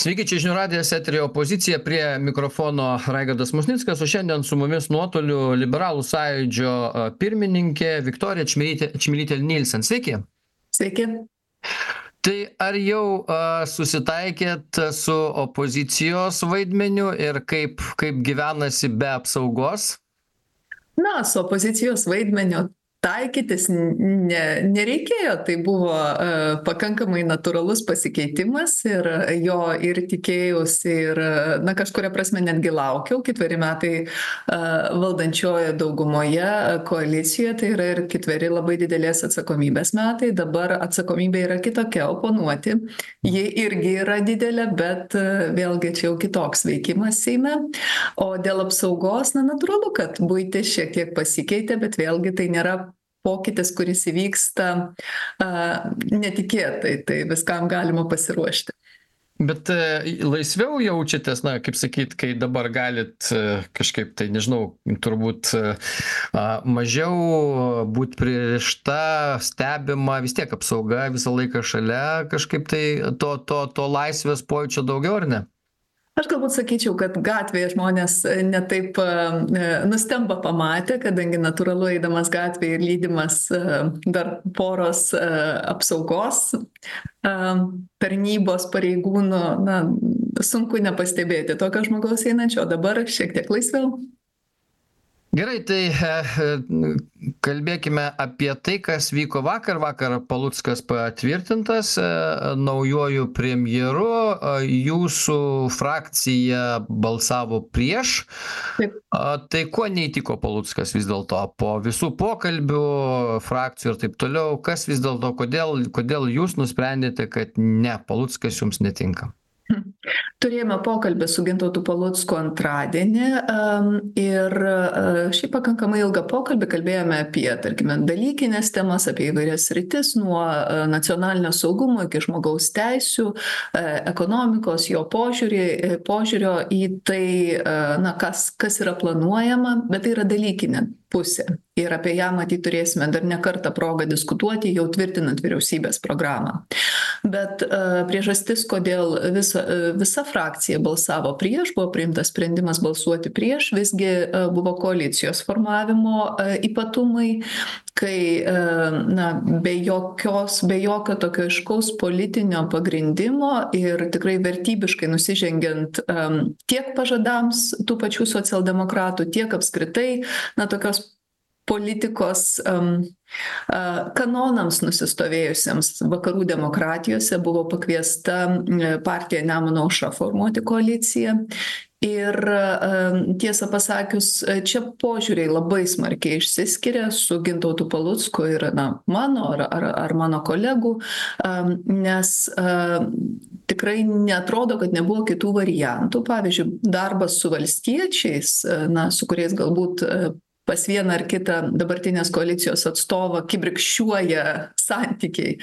Sveiki, čia žinių radijas eteryje opozicija, prie mikrofono Raigardas Musnickas, o šiandien su mumis nuotoliu Liberalų sąjūdžio pirmininkė Viktorija Čmilytė Nilsen. Sveiki. Sveiki. Tai ar jau susitaikėt su opozicijos vaidmeniu ir kaip gyvenasi be apsaugos? Na, su opozicijos vaidmeniu taikytis nereikėjo, tai buvo pakankamai natūralus pasikeitimas ir jo ir tikėjausi ir, na, kažkuria prasme netgi laukiau. 4 metai valdančioje daugumoje koalicijoje, tai yra ir 4 labai didelės atsakomybės metai. Dabar atsakomybė yra kitokia, oponuoti. Ji irgi yra didelė, bet vėlgi čia jau kitoks veikimas Seime. O dėl apsaugos, na, natūralu, kad buitis šiek tiek pasikeitė, bet vėlgi tai nėra pokytis, kuris įvyksta netikėtai, tai viskam galima pasiruošti. Bet laisviau jaučiatės, na, kaip sakyt, kai dabar galit kažkaip, tai nežinau, turbūt mažiau būt pririšta, stebima, vis tiek apsauga visą laiką šalia, kažkaip tai to laisvės pojūčio daugiau, ar ne? Aš galbūt sakyčiau, kad gatvėje žmonės netaip nustemba pamatę, kadangi natūralu eidamas gatvėje ir lydimas dar poros apsaugos tarnybos pareigūnų, na, sunku nepastebėti tokio žmogaus einančio, o dabar šiek tiek laisviau. Gerai, tai kalbėkime apie tai, kas vyko vakar. Vakar Paluckas patvirtintas naujuoju premjeru. Jūsų frakcija balsavo prieš. Taip. Tai kuo neįtiko Paluckas vis dėlto? Po visų pokalbių, frakcijų ir taip toliau, kas vis dėlto, kodėl jūs nusprendėte, kad ne, Paluckas jums netinka? Turėjome pokalbį su Gintautu Palucku antradienį ir šiaip pakankamai ilgą pokalbį kalbėjome apie, tarkime, dalykinės temas, apie įvairias sritis, nuo nacionalinio saugumo iki žmogaus teisių, ekonomikos, jo požiūrio į tai, na, kas yra planuojama, bet tai yra dalykinė pusė. Ir apie ją, matyt, turėsime dar ne kartą progą diskutuoti, jau tvirtinant vyriausybės programą. Bet priežastis, kodėl visa frakcija balsavo prieš, buvo priimtas sprendimas balsuoti prieš, visgi buvo koalicijos formavimo ypatumai, kai, na, be jokio tokio aiškaus politinio pagrindimo ir tikrai vertybiškai nusižengiant tiek pažadams tų pačių socialdemokratų, tiek apskritai, na, tokios politikos kanonams nusistovėjusiems vakarų demokratijose buvo pakviesta partija Nemuno aušra formuoti koaliciją. Ir tiesą pasakius, čia požiūriai labai smarkiai išsiskiria su Gintautu Palucku ir, na, mano ar mano kolegų, nes tikrai neatrodo, kad nebuvo kitų variantų. Pavyzdžiui, darbas su valstiečiais, na, su kuriais galbūt pas vieną ar kitą dabartinės koalicijos atstovą kibirkščiuoja santykiai.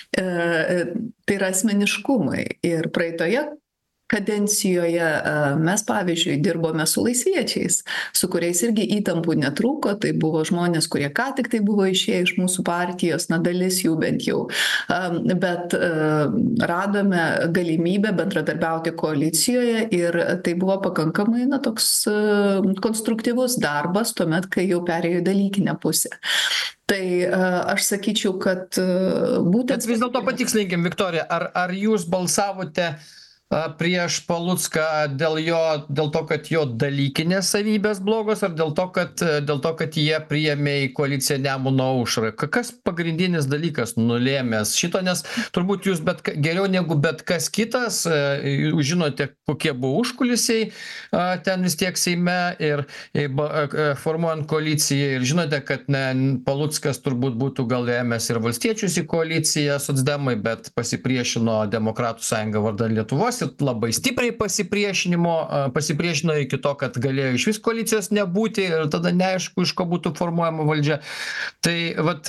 Tai yra asmeniškumai. Ir praeitoje kadencijoje mes, pavyzdžiui, dirbome su laisviečiais, su kuriais irgi įtampų netrūko. Tai buvo žmonės, kurie ką tik tai buvo išėję iš mūsų partijos, na, dalis jų bent jau. Bet radome galimybę bendradarbiauti koalicijoje ir tai buvo pakankamai, na, toks konstruktyvus darbas, tuomet, kai jau perėjo į dalykinę pusę. Tai aš sakyčiau, kad būtent... Bet vis dėlto patikslinkim, Viktorija, ar jūs balsavote prieš Palucką dėl to, kad jo dalykinės savybės blogos, ar dėl to, kad jie priėmė į koaliciją Nemuno aušrą? Kas pagrindinis dalykas nulėmęs šito, nes turbūt jūs geriau negu bet kas kitas, jūs žinote, kokie buvo užkulisiai ten vis tiek Seime ir formuojant koaliciją, ir žinote, kad Paluckas turbūt būtų gal ėmęs ir valstiečius į koaliciją, socdemai, bet pasipriešino Demokratų sąjunga vardan Lietuvos ir labai stipriai pasipriešino iki to, kad galėjo iš vis koalicijos nebūti ir tada neaišku, iš ko būtų formuojama valdžia. Tai vat,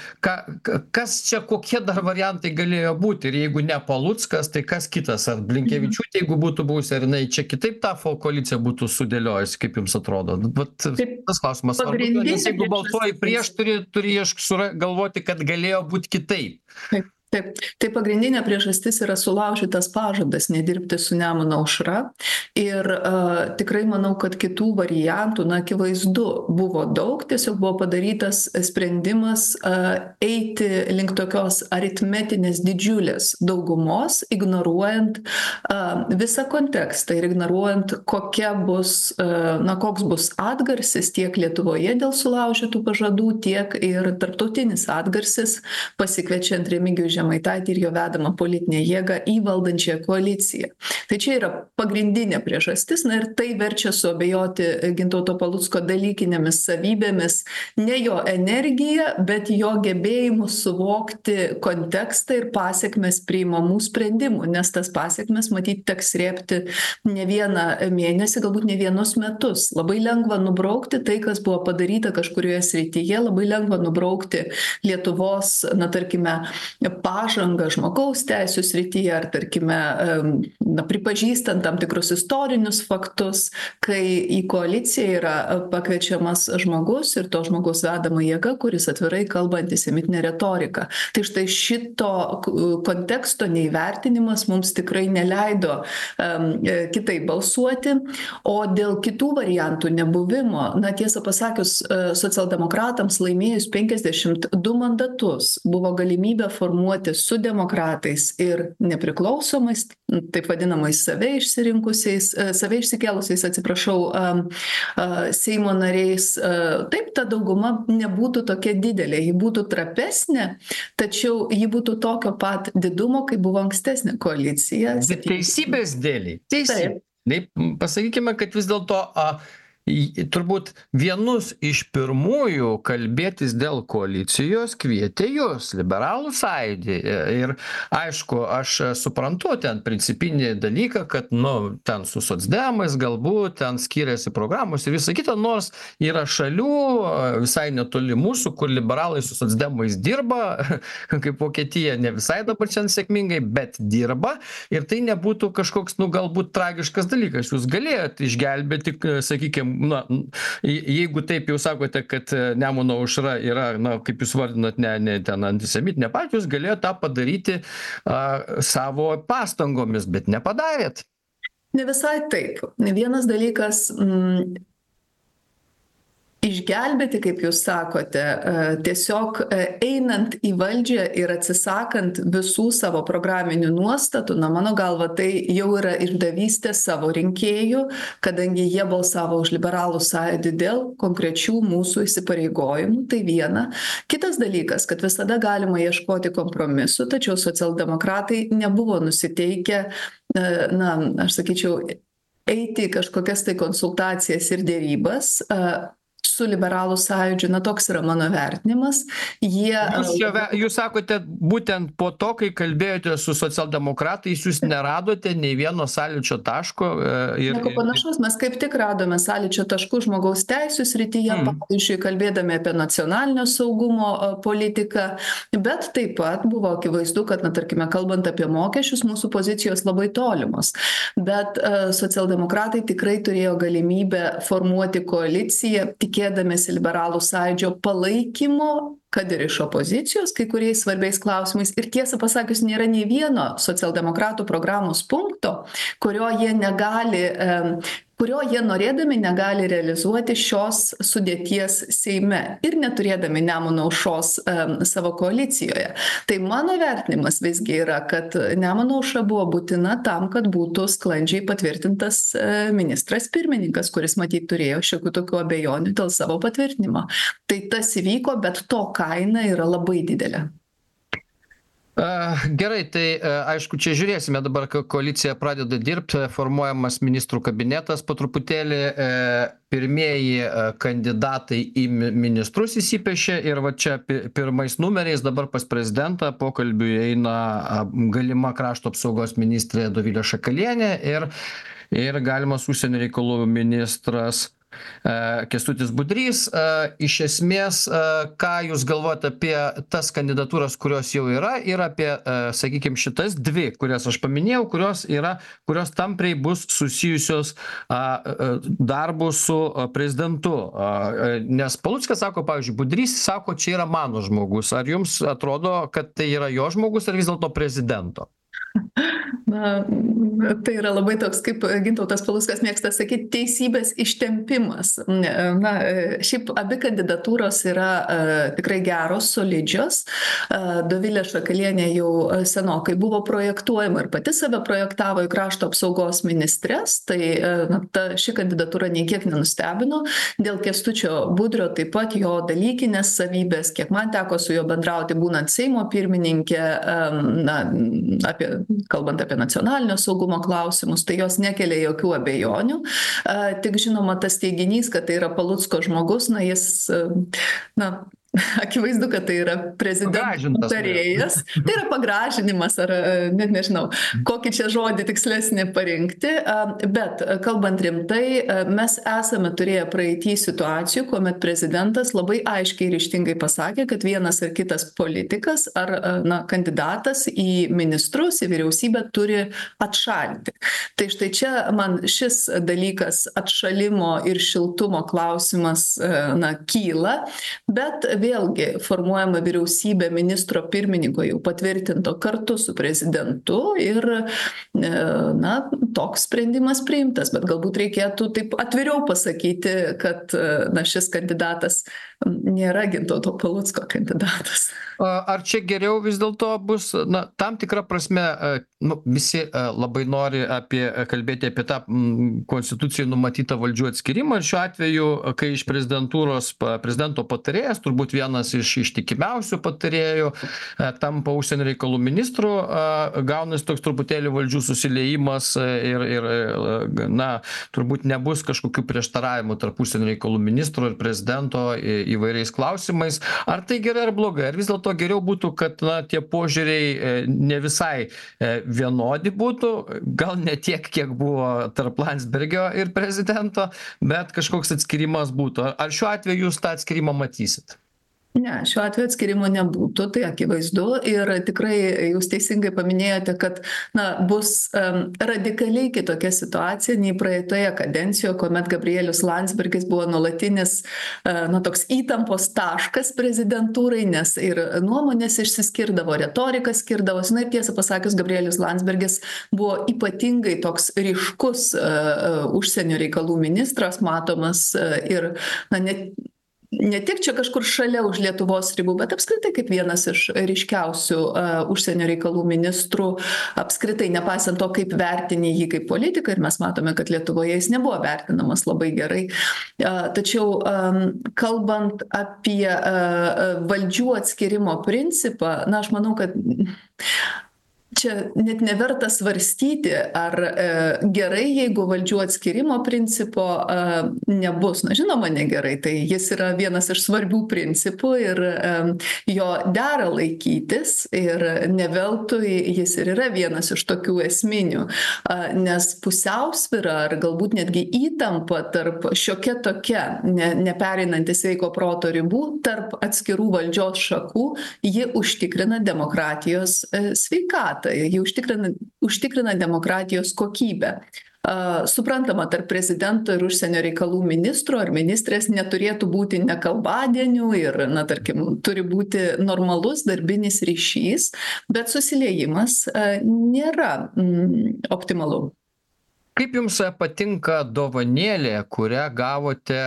kas čia, kokie dar variantai galėjo būti? Ir jeigu ne Paluckas, tai kas kitas? Ar Blinkevičiūtė, jeigu būtų buvusi, ar jinai čia kitaip tą koaliciją būtų sudėliojusi, kaip jums atrodo? Vat, tas klausimas. Nes jeigu balsuoji prieš, turi galvoti, kad galėjo būti kitaip. Taip, tai pagrindinė priežastis yra sulaužytas pažadas nedirbti su Nemuno aušra ir tikrai manau, kad kitų variantų, na, akivaizdu, buvo daug, tiesiog buvo padarytas sprendimas eiti link tokios aritmetinės didžiulės daugumos, ignoruojant visą kontekstą ir ignoruojant, koks bus atgarsis tiek Lietuvoje dėl sulaužytų pažadų, tiek ir tarptautinis atgarsis pasikviečiant Remigijų Žemaitaitį ir jo vedamą politinę jėgą į valdančiąją koaliciją. Tai čia yra pagrindinė priežastis, na ir tai verčia suabejoti Gintauto Palucko dalykinėmis savybėmis, ne jo energija, bet jo gebėjimu suvokti kontekstą ir pasiekmes priimamų sprendimų, nes tas pasiekmes matyt teks rėpti ne vieną mėnesį, galbūt ne vienus metus. Labai lengva nubraukti tai, kas buvo padaryta kažkurioje srityje, labai lengva nubraukti Lietuvos, na tarkime, pažangą žmogaus teisų srityje ar, tarkime, pripažįstant tam tikrus istorinius faktus, kai į koaliciją yra pakviečiamas žmogus ir to žmogus vedama jėga, kuris atvirai kalba antisemitinę retoriką. Tai štai šito konteksto neįvertinimas mums tikrai neleido kitaip balsuoti, o dėl kitų variantų nebuvimo, na tiesą pasakius, socialdemokratams laimėjus 52 mandatus buvo galimybė formuoti su demokratais ir nepriklausomais, taip vadinamais save išsikėlusiais, Seimo nariais. Taip, ta dauguma nebūtų tokia didelė, ji būtų trapesnė, tačiau ji būtų tokio pat didumo, kaip buvo ankstesnė koalicija. Bet teisybės dėliai. Pasakykime, kad vis dėlto turbūt vienus iš pirmųjų kalbėtis dėl koalicijos kvietė jūs, Liberalų sąjūdį. Ir aišku, aš suprantu ten principinį dalyką, kad, ten su socdemais galbūt ten skiriasi programos ir visa kita, nors yra šalių visai netoli mūsų, kur liberalai su socdemais dirba, kaip Vokietija, ne visai dabar čia sėkmingai, bet dirba. Ir tai nebūtų kažkoks, galbūt tragiškas dalykas. Jūs galėjote išgelbėti, sakykime, jeigu taip jau sakote, kad Nemuno aušra yra, kaip jūs vardinat, ne ten antisemitinė partija, jūs galėjote tą padaryti savo pastangomis, bet nepadarėt. Ne visai taip. Vienas dalykas išgelbėti, kaip jūs sakote, tiesiog einant į valdžią ir atsisakant visų savo programinių nuostatų, mano galva, tai jau yra išdavystė savo rinkėjų, kadangi jie balsavo už Liberalų sąjūdį dėl konkrečių mūsų įsipareigojimų, tai viena. Kitas dalykas, kad visada galima ieškoti kompromisų, tačiau socialdemokratai nebuvo nusiteikę, aš sakyčiau, eiti į kažkokias tai konsultacijas ir dėrybas su Liberalų sąjūdžiu, toks yra mano vertinimas. Jūs sakote, būtent po to, kai kalbėjote su socialdemokratais, jūs neradote nei vieno sąlyčio taško. Nieko panašaus, mes kaip tik radome sąlyčio taškų žmogaus teisų srityje, pavyzdžiui, kalbėdami apie nacionalinio saugumo politiką, bet taip pat buvo akivaizdu, kad, tarkime, kalbant apie mokesčius, mūsų pozicijos labai tolimos. Bet socialdemokratai tikrai turėjo galimybę formuoti koaliciją, tikėdamėsi Liberalų sąjūdžio palaikymo, kad ir iš opozicijos, kai kuriais svarbiais klausimais. Ir tiesą pasakius, nėra nei vieno socialdemokratų programos punkto, kurio jie norėdami negali realizuoti šios sudėties Seime ir neturėdami Nemuno aušros savo koalicijoje. Tai mano vertinimas visgi yra, kad Nemuno aušra buvo būtina tam, kad būtų sklandžiai patvirtintas ministras pirmininkas, kuris matyt turėjo šiokių tokių abejonių dėl savo patvirtinimo. Tai tas įvyko, bet to kaina yra labai didelė. Gerai, tai aišku, čia žiūrėsime dabar, kai koalicija pradeda dirbti, formuojamas ministrų kabinetas po truputėlį, pirmieji kandidatai į ministrus įsipešė ir va čia pirmais numeriais dabar pas prezidentą pokalbiui eina galima krašto apsaugos ministrė Dovilė Šakalienė ir galimas užsienio reikalų ministras Kęstutis Budrys. Iš esmės, ką jūs galvojate apie tas kandidatūras, kurios jau yra, ir apie, sakykime, šitas dvi, kurias aš paminėjau, kurios tampriai bus susijusios darbu su prezidentu. Nes Paluckas sako, pavyzdžiui, Budrys sako, čia yra mano žmogus. Ar jums atrodo, kad tai yra jo žmogus, ar vis dėlto prezidento? Na, tai yra labai toks, kaip Gintautas Paluckas mėgsta sakyti, teisybės ištempimas. Na, šiaip abi kandidatūros yra tikrai geros, solidžios. Dovilė Šakalienė jau senokai buvo projektuojama ir pati save projektavo į krašto apsaugos ministres, tai ši kandidatūra nei kiek nenustebino. Dėl Kęstučio Budrio taip pat jo dalykinės savybės, kiek man teko su juo bendrauti, būnant Seimo pirmininkė, kalbant apie nacionalinio saugumo klausimus, tai jos nekelia jokių abejonių. Tik žinoma, tas teiginys, kad tai yra Palucko žmogus, jis, akivaizdu, kad tai yra prezidento patarėjas. Tai yra pagražinimas, ar net nežinau, kokį čia žodį tikslesnį parinkti. Bet kalbant rimtai, mes esame turėję praeitį situacijų, kuomet prezidentas labai aiškiai ir ryžtingai pasakė, kad vienas ar kitas politikas ar kandidatas į ministrus, į vyriausybę turi atšalti. Tai štai čia man šis dalykas atšalimo ir šiltumo klausimas kyla, bet vėlgi formuojama vyriausybė ministro pirmininko jau patvirtinto kartu su prezidentu ir toks sprendimas priimtas, bet galbūt reikėtų taip atviriau pasakyti, kad šis kandidatas nėra Gintauto Palucko kandidatas. Ar čia geriau vis dėlto bus, tam tikrą prasme, visi labai nori kalbėti apie tą konstitucijai numatytą valdžių atskirimą ir šiuo atveju, kai iš prezidento patarėjas, turbūt vienas iš ištikimiausių patarėjų, tampa užsienio reikalų ministru, gaunasi toks truputėlį valdžių susiliejimas ir turbūt nebus kažkokių prieštaravimų tarp užsienio reikalų ministro ir prezidento įvairiais klausimais. Ar tai gerai ar blogai? Ar vis dėlto geriau būtų, kad tie požiūriai ne visai vienodi būtų, gal ne tiek, kiek buvo tarp Landsbergio ir prezidento, bet kažkoks atskirimas būtų. Ar šiuo atveju jūs tą atskirimą matysit? Ne, šiuo atveju atskirimo nebūtų, tai akivaizdu ir tikrai jūs teisingai paminėjote, kad bus radikaliai kitokia situacija nei praeitoje kadencijoje, kuomet Gabrielius Landsbergis buvo nuolatinis toks įtampos taškas prezidentūrai, nes ir nuomonės išsiskirdavo, retorika skirdavosi, ir tiesą pasakius, Gabrielius Landsbergis buvo ypatingai toks ryškus užsienio reikalų ministras, matomas ir ne tik čia kažkur šalia už Lietuvos ribų, bet apskritai kaip vienas iš ryškiausių užsienio reikalų ministrų, apskritai nepaisant to, kaip vertini jį kaip politiką, ir mes matome, kad Lietuvoje jis nebuvo vertinamas labai gerai. Tačiau kalbant apie valdžių atskirimo principą, aš manau, kad čia net neverta svarstyti, ar gerai, jeigu valdžių atskirimo principo nebus. Žinoma, negerai. Tai jis yra vienas iš svarbių principų ir jo dera laikytis ir ne veltui jis ir yra vienas iš tokių esminių. Nes pusiausvyra ar galbūt netgi įtampa tarp šiokia tokia, nepereinanti sveiko proto ribų, tarp atskirų valdžios šakų, ji užtikrina demokratijos sveikatą. Jie užtikrina demokratijos kokybę. Suprantama, tarp prezidento ir užsienio reikalų ministro ar ministrės neturėtų būti nekalbadienių ir, tarkim, turi būti normalus darbinis ryšys, bet susiliejimas nėra optimalu. Kaip jums patinka dovanėlė, kurią gavote,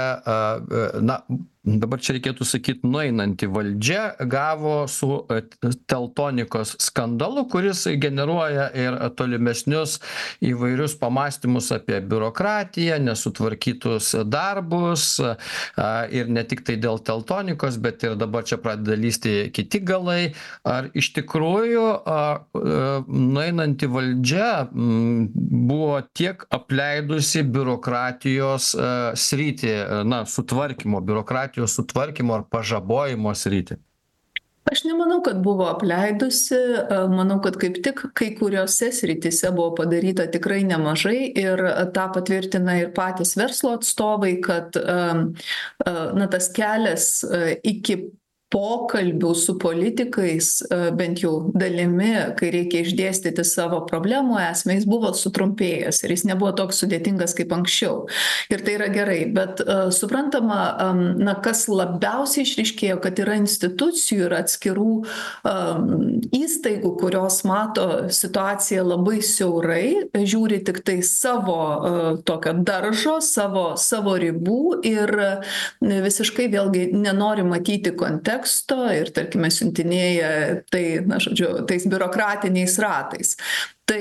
dabar čia reikėtų sakyti, nueinanti valdžia gavo su teltonikos skandalu, kuris generuoja ir tolimesnius įvairius pamąstymus apie biurokratiją, nesutvarkytus darbus ir ne tik tai dėl teltonikos, bet ir dabar čia pradeda lysti kiti galai. Ar iš tikrųjų nueinanti valdžia buvo tiek apleidusi biurokratijos sritį, sutvarkymo, biurokratijos sutvarkymo ar pažabojimo sritį? Aš nemanau, kad buvo apleidusi, manau, kad kaip tik kai kuriuose srityse buvo padaryta tikrai nemažai ir tą patvirtina ir patys verslo atstovai, kad na, tas kelias iki pokalbių su politikais, bent jau dalimi, kai reikia išdėstyti savo problemų esmę, jis buvo sutrumpėjęs ir jis nebuvo toks sudėtingas kaip anksčiau. Ir tai yra gerai, bet suprantama, na, kas labiausiai išryškėjo, kad yra institucijų ir atskirų įstaigų, kurios mato situaciją labai siaurai, žiūri tik tai savo tokio daržo, savo ribų ir visiškai vėlgi nenori matyti konteksto ir, tarkime, siuntinėja tai, na, žodžiu, tais biurokratiniais ratais. Tai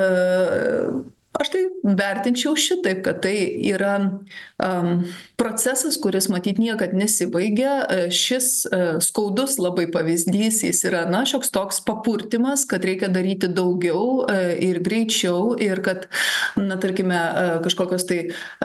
aš tai vertinčiau šitaip, kad tai yra procesas, kuris matyt niekad nesibaigia. Šis skaudus labai pavyzdys, jis yra, na, šioks toks papurtimas, kad reikia daryti daugiau ir greičiau ir kad, na, tarkime, kažkokios tai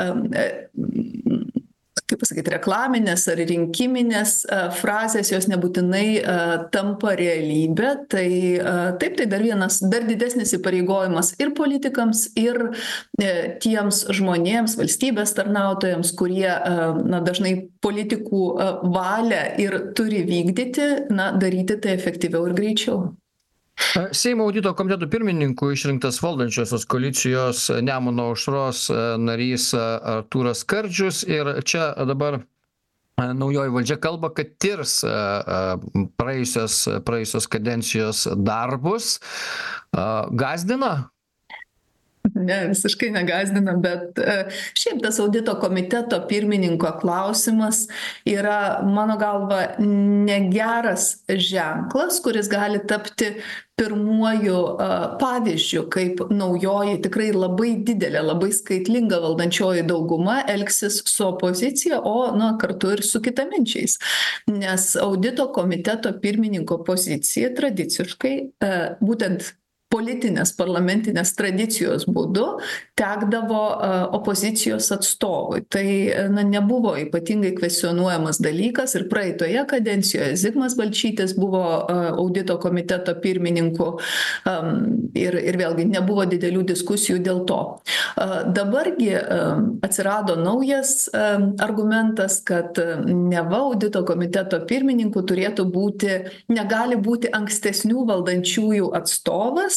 kaip pasakyti, reklaminės ar rinkiminės frazės, jos nebūtinai tampa realybė. Tai taip, tai dar didesnis įpareigojimas ir politikams, ir tiems žmonėms, valstybės tarnautojams, kurie, na, dažnai politikų valią ir turi vykdyti, na, daryti tai efektyviau ir greičiau. Seimo audito komiteto pirmininku išrinktas valdančiosios koalicijos Nemuno aušros narys Artūras Skardžius ir čia dabar naujoji valdžia kalba, kad tirs praėjusios kadencijos darbus. Gąsdina? Ne, visiškai negąsdina, bet šiaip tas audito komiteto pirmininko klausimas yra, mano galva, negeras ženklas, kuris gali tapti pirmuoju pavyzdžiu, kaip naujoji, tikrai labai didelė, labai skaitlinga valdančioji dauguma elgsis su opozicija, o, na, kartu ir su kitaminčiais. Nes audito komiteto pirmininko pozicija tradiciškai būtent politinės parlamentinės tradicijos būdu tekdavo opozicijos atstovui. Tai, na, nebuvo ypatingai kvestionuojamas dalykas ir praeitoje kadencijoje Zigmas Balčytis buvo audito komiteto pirmininku ir vėlgi nebuvo didelių diskusijų dėl to. Dabargi atsirado naujas argumentas, kad neva audito komiteto pirmininku turėtų būti, negali būti ankstesnių valdančiųjų atstovas.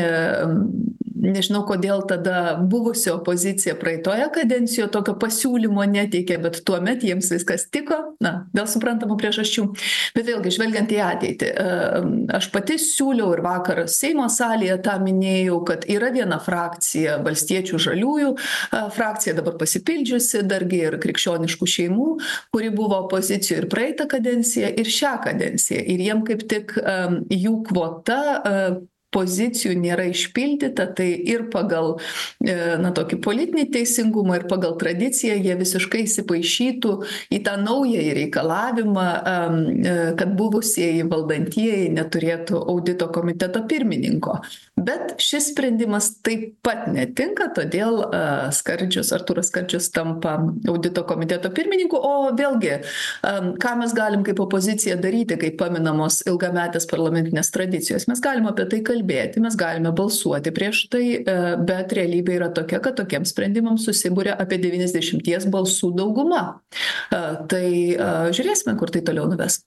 Nežinau, kodėl tada buvusi opozicija praeitoje kadencijoje tokio pasiūlymo neteikė, bet tuomet jiems viskas tiko, na, dėl suprantamų priežasčių. Bet vėlgi, žvelgiant į ateitį, aš pati siūliau ir vakar Seimo salėje tą minėjau, kad yra viena frakcija, Valstiečių žaliųjų frakcija, dabar pasipildžiusi, dargi ir krikščioniškų šeimų, kuri buvo opozicijoje ir praeitą kadenciją, ir šią kadenciją. Ir jiem kaip tik jų kvota pozicijų nėra išpildyta, tai ir pagal, na, tokį politinį teisingumą, ir pagal tradiciją jie visiškai įsipaišytų į tą naująjį reikalavimą, kad buvusieji valdantieji neturėtų audito komiteto pirmininko. Bet šis sprendimas taip pat netinka, todėl Artūras Skardžius tampa audito komiteto pirmininku, o vėlgi, ką mes galim kaip opozicija daryti, kai paminamos ilgametės parlamentinės tradicijos. Mes galim apie tai kalbėti, mes galime balsuoti prieš tai, bet realybė yra tokia, kad tokiems sprendimams susibūrė apie 90 balsų dauguma. Tai žiūrėsime, kur tai toliau nuves.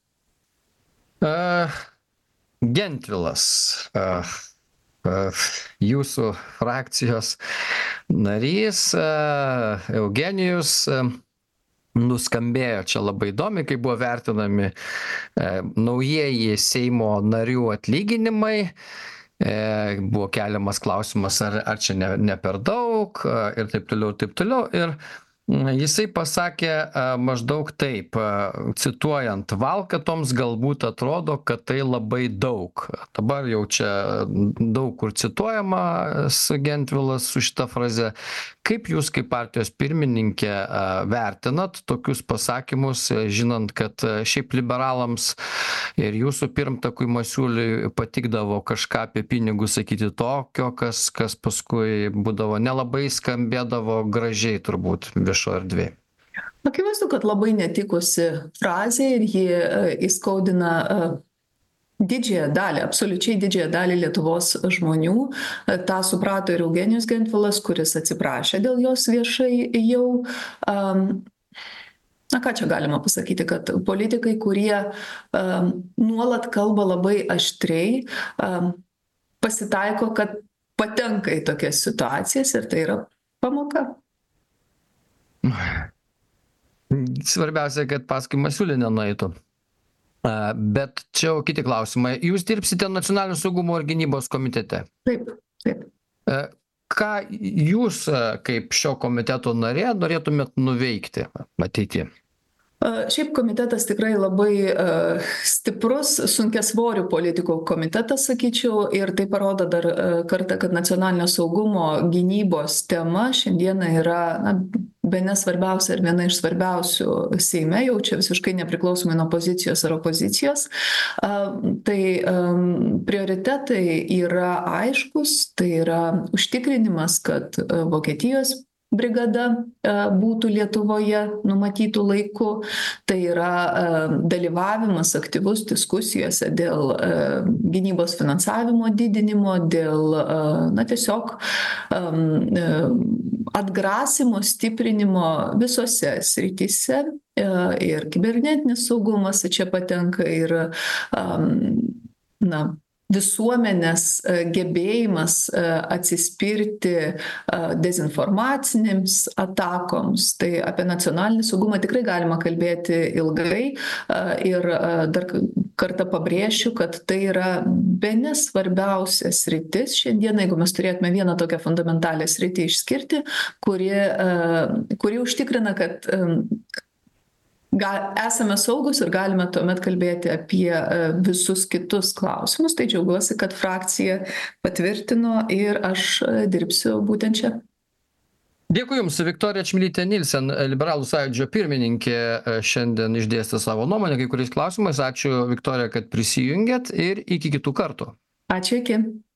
Gentvilas, jūsų frakcijos narys Eugenijus nuskambėjo čia labai įdomiai, kai buvo vertinami naujieji Seimo narių atlyginimai. Buvo keliamas klausimas, ar čia ne per daug ir taip toliau, ir taip toliau. Ir jisai pasakė maždaug taip, cituojant, valkatoms galbūt atrodo, kad tai labai daug. Dabar jau čia daug kur cituojamas Gentvilas su šita fraze. Kaip jūs kaip partijos pirmininkė vertinat tokius pasakymus, žinant, kad šiaip liberalams ir jūsų pirmtakui Masiuliui patikdavo kažką apie pinigus sakyti tokio, kas paskui būdavo nelabai skambėdavo gražiai turbūt viešoje erdvėje? Akivaizdu, kad labai netikusi frazė ir ji įskaudina Didžiąją dalį, absoliučiai didžiąją dalį Lietuvos žmonių. Ta suprato ir Eugenijus Gentvilas, kuris atsiprašė dėl jos viešai jau. Na ką čia galima pasakyti, kad politikai, kurie nuolat kalba labai aštriai, pasitaiko, kad patenka į tokias situacijas ir tai yra pamoka. Svarbiausia, kad paskui Masiulį nenueitų. Bet čia jau kiti klausimai. Jūs dirbsite Nacionalinio saugumo ir gynybos komitete. Taip, taip. Ką jūs, kaip šio komiteto narė, norėtumėt nuveikti ateityje? Šiaip komitetas tikrai labai stiprus, sunkiasvorių politikų komitetas, sakyčiau, ir tai parodo dar kartą, kad nacionalinio saugumo gynybos tema šiandieną yra bene svarbiausia ir viena iš svarbiausių Seime, jau čia visiškai nepriklausomai nuo pozicijos ar opozicijos. Tai prioritetai yra aiškus, tai yra užtikrinimas, kad Vokietijos brigada būtų Lietuvoje numatytų laiku. Tai yra dalyvavimas aktyvus diskusijose dėl gynybos finansavimo didinimo, dėl tiesiog atgrasimo, stiprinimo visose srityse. Ir kibernetinis saugumas čia patenka ir visuomenės gebėjimas atsispirti dezinformacinėms atakoms. Tai apie nacionalinį saugumą tikrai galima kalbėti ilgai ir dar kartą pabrėšiu, kad tai yra bene svarbiausia sritis šiandien, jeigu mes turėtume vieną tokią fundamentalią sritį išskirti, kuri užtikrina, kad esame saugus ir galime tuomet kalbėti apie visus kitus klausimus. Tai džiaugiuosi, kad frakcija patvirtino ir aš dirbsiu būtent čia. Dėkui Jums, Viktorija Čmilytė Nilsen, Liberalų sąjūdžio pirmininkė, šiandien išdėstė savo nuomonę kai kuriais klausimais. Ačiū, Viktorija, kad prisijungėt ir iki kitų kartų. Ačiū, iki.